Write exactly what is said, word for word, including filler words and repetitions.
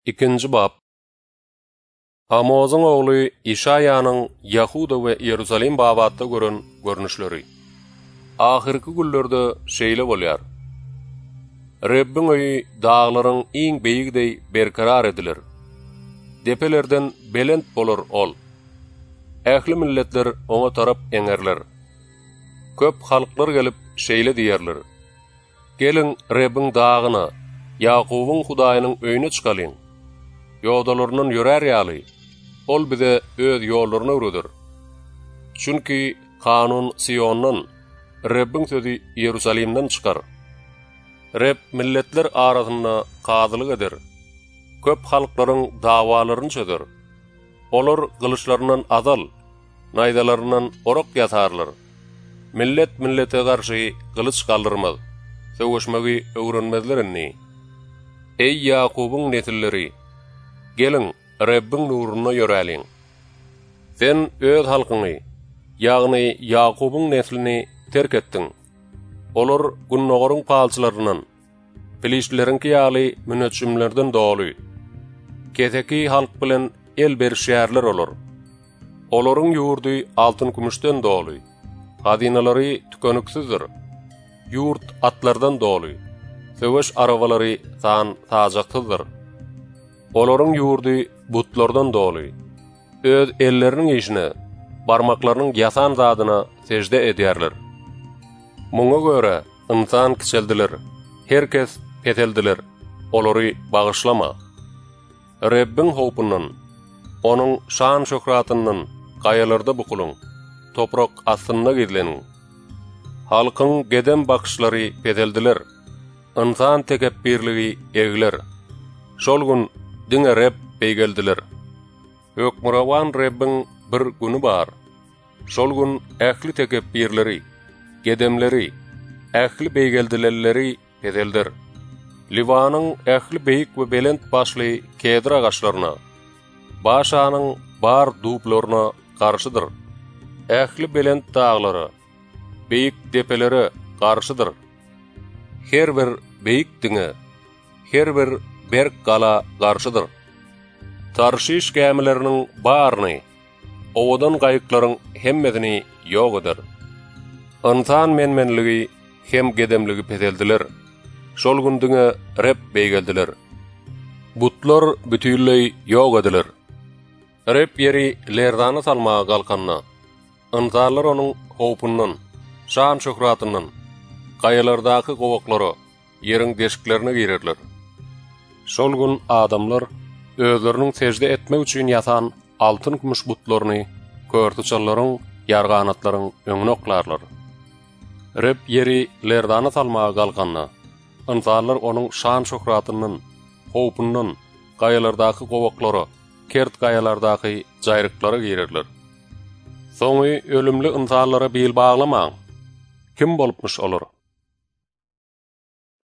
İkinci bab. Amozun oğlu İşaya'nın Yahuda we Yerusalim babatda görün görnüşleri. Ahirki güllerde şeýle bolýar. Rabbin öýü dağlaryň iň beýigdei berkarar edilir. Depelerden belent bolar ol. Ähli milletler oňa tarap eňerler. Köp halklar gelip şeýle diýerler. Gelin Rabbin dağına, Yakubyň Hudaýynyň öýüne çykalyň. Ýodalaryndan ýörer ýaly. Ol bize öz ýollaryna öwredir. Çünki kanun Siondan, Rabbin sözi Yerusalimden çykar. Rab milletler arasynda kadylyk eder. Köp halklaryň dawalaryny çözer. Olar gylyçlaryndan azal, naýdalaryndan orok ýatarlar. Millet millete garşy gylyç galdyrmaz. Söwüşmegi öwrenmezlerini. Ey Yakubyň nesilleri, gelin Rabbin nuruny ýöräliň. Sen öz halkyny, ýagny Yakubyň neslini terk etdiň. Olar günnogaryň palçylaryndan, Filistlerinki ýaly münetçimlerden doly. Keteki halk bilen el berişýärler olar. Olaryň ýurdy altyn gümüşden doly. Hadinalary tükönüksizdir. Yurt atlardan doly. Söwüş arabalary san tajakdyr. Olaryň ýurdy butlardan doly. Öz elleriniň işine, barmaklarynyň ýasan zadyna sejde edýärler. Muňa görä insan kiçeldiler. Herkes peteldiler. Olary bagyşlama. Rabbin howpundan, onuň şan şöhratyndan gaýalarda bukulyň. Toprak astynda gizleniň. Halkyň gedem bakışlary peteldiler. İnsan tekebbirligi egler. Şol gün diňe Rabb beýgeldiler. Hökmürawan Rabbin bir güni bar. Şol gün ähli tekebbirleri, gedemleri, ähli beýgeldilerleri peteldir. Livanyň ähli beýik we belent başly kedr agaçlaryna, başanyň bar duplarına garşydyr. Ähli belent daglary, beýik depeleri garşydyr. Her bir beýik diňe, her bir berk gala garşydyr. Tarşiş gämileriniň baryny, owadan gaýyklaryň hemmesini ýok eder. Insan menmenligi hem gedemligi peteldiler. Şol gündiňe Rabb beýgeldiler. Butlar bütünlei ýok ediler. Rabb ýeri lerdana salmaga galkanna, insanlar onuň howpundan, şan şöhratyndan, gaýalardaky gowaklary ýeriň deşiklerine girerler. Şol gün adamlar özleriniň sejde etmek üçin ýatan altyn gümüş butlaryny körtü çallaryň, ýarganatlaryň öňüne oklarlar. Rabb ýeri lerdana salmaga galkanna, insanlar onuň şan şöhratyndan, howpundan, gaýalardaky gowaklary, kert gaýalardaky jaýryklary girerler. Soňy ölümli insanlara bil baglamaň. Kim bolupmuş olur?